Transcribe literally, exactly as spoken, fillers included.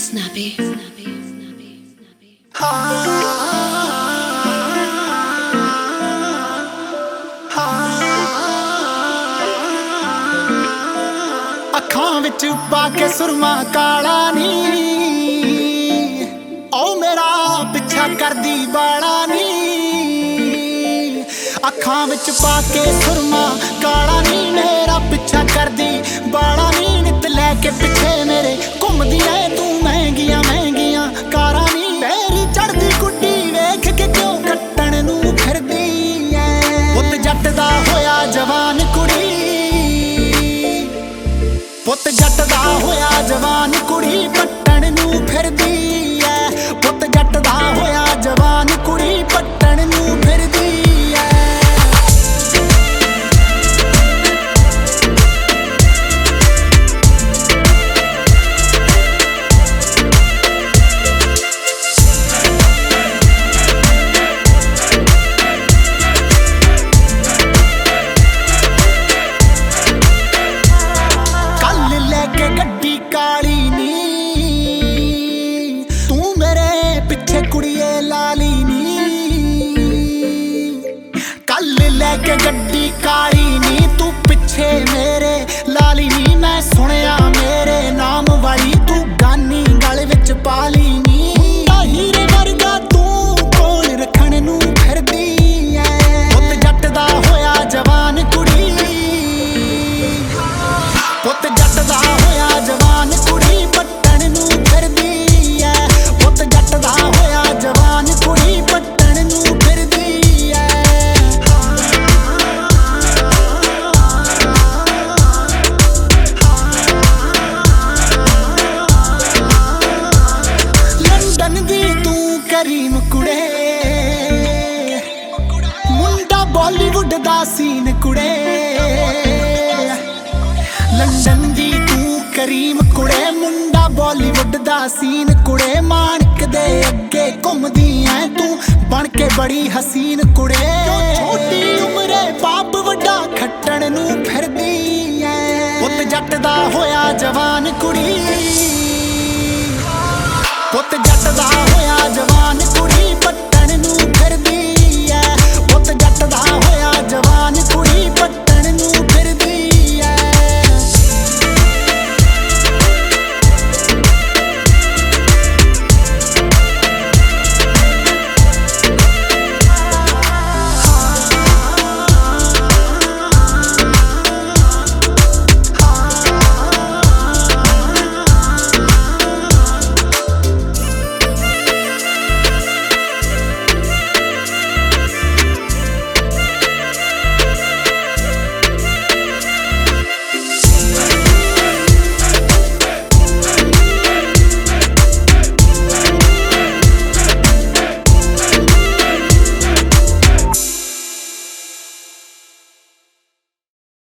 Snappy. Snappy. Snappy. ਅੱਖਾਂ ਵਿੱਚ ਪਾ ਕੇ ਸੁਰਮਾ ਕਾਲਾ ਨੀ ਓ ਮੇਰਾ ਪਿੱਛਾ ਕਰਦੀ ਬਾਲਾ ਨੀ। ਅੱਖਾਂ ਵਿੱਚ ਪਾ ਕੇ ਸੁਰਮਾ ਕਾਲਾ ਨੀ ਮੇਰਾ ਪਿੱਛਾ ਕਰਦੀ ਬਾਲਾ ਨੀ। ਨਿੱਤ ਲੈ ਕੇ ਪਿੱਛੇ ਮੇਰੇ ਘੁੰਮਦੀ ਐ ਤੂੰ ਮਹਿੰਗੀਆਂ ਮਹਿੰਗੀਆਂ ਕਾਰਾਂ ਨੀ। ਤੇਰੀ ਚੜਦੀ ਗੁੱਡੀ ਵੇਖ ਕੇ ਕਿਉਂ ਕੱਟਣ ਨੂੰ ਫਿਰਦੀ ਐ। ਪੁੱਤ ਜੱਟ ਦਾ ਹੋਇਆ ਜਵਾਨ ਕੁੜੀ, ਪੁੱਤ ਜੱਟ ਦਾ ਹੋਇਆ ਜਵਾਨ ਕੁੜੀ ਪੱਟਣ ਨੂੰ ਫਿਰਦੀ ਐ। ਪੁੱਤ ਜੱਟ ਦਾ ਹੋਇਆ ਜਵਾਨ ਕੁੜੀ ਪੱਟਣ ਨੂੰ ਫਿਰਦੀ ਐ। ਗੱਡੀ ਕਾਲੀ ਨੀ ਤੂੰ ਮੇਰੇ ਪਿੱਛੇ ਕੁੜੀਏ ਲਾਲੀ ਨੀ। ਕੱਲ ਲੈ ਕੇ ਗੱਡੀ ਕਾਲੀ ਨੀ ਤੂੰ ਪਿੱਛੇ ਮੇਰੇ ਲਾਲੀ ਨੀ। ਮੈਂ ਸੁਣਿਆ ਮੇਰੇ ਨਾਮ ਵਾਲੀ ਤੂੰ ਗਾਨੀ ਗਲ ਵਿੱਚ ਪਾਲੀ ਨੀ। ਹੀਰੇ ਵਰਗਾ ਤੂੰ ਕੋਲ ਰੱਖਣ ਨੂੰ ਫਿਰਦੀ ਐ। ਪੁੱਤ ਜੱਟ ਦਾ ਹੋਇਆ ਜਵਾਨ ਕੁੜੀ, ਪੁੱਤ ਜੱਟ ਦਾ ਹੋਇਆ ਜਵਾਨ ਕੁੜੀ ਪੱਟਣ ਨੂੰ ਫਿਰਦੀ ਐ। ਪੁੱਤ ਜੱਟ ਦਾ ਹੋਇਆ ਜਵਾਨ ਕੁੜੀ ਪੱਟਣ ਨੂੰ ਫਿਰਦੀ ਐ। ਲੰਡਨ ਦੀ ਤੂੰ ਕਰੀਮ ਕੁੜੇ, ਮੁੰਡਾ ਬਾਲੀਵੁੱਡ ਦਾ ਸੀਨ ਕੁੜੇ। ਲੰਡਨ ਦੀ ਤੂੰ ਕਰੀਮ ਕੁੜੇ, ਮੁੰਡਾ ਬਾਲੀਵੁੱਡ ਦਾ ਸੀਨ ਕੁੜੇ। ਮਾਣਕ ਦੇ ਅੱਗੇ ਘੁੰਮਦੀ ਐ ਤੂੰ ਬਣ ਕੇ ਬੜੀ ਹਸੀਨ ਕੁੜੇ। ਛੋਟੀ ਉਮਰੇ ਬਾਪ ਵੱਡਾ ਖੱਟਣ ਨੂੰ ਫਿਰਦੀ ਐ। ਪੁੱਤ ਜੱਟ ਦਾ ਹੋਇਆ ਜਵਾਨ ਕੁੜੀ, ਪੁੱਤ ਜੱਟ ਦਾ ਹੋਇਆ ਜਵਾਨ ਕੁੜੀ।